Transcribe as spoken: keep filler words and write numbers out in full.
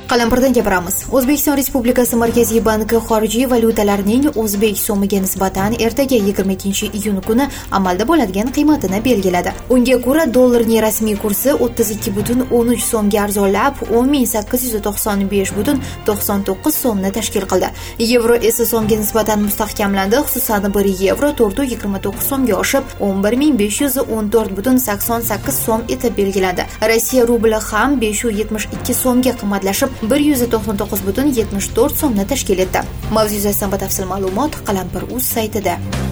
Qalampirdan gapiramiz. O'zbekiston Respublikasi Markaziy banki xorijiy valyutalarning o'zbek so'miga nisbatan ertaga yigirma ikkinchi iyun kuni amalda bo'ladigan qiymatini belgiladi. Unga ko'ra dollarning rasmiy kursi o'ttiz ikki butun o'n uch so'mga arzonlab o'n ming sakkiz yuz to'qson besh butun to'qson to'qqiz so'mni tashkil qildi. Yevro esa so'mga nisbatan mustahkamlandi, xususan bir yevro to'rt yuz yigirma to'qqiz so'mga oshib o'n bir ming besh yuz o'n to'rt butun sakson sakkiz so'm etib belgilandi. Rossiya rubli ham besh yuz yetmish ikki so'mga qimmatlashib bir yuz to'qson to'qqiz butun yetmish to'rt so'mni tashkil etdi. Mavzu yuzasidan batafsil ma'lumot Qalampir.uz saytida.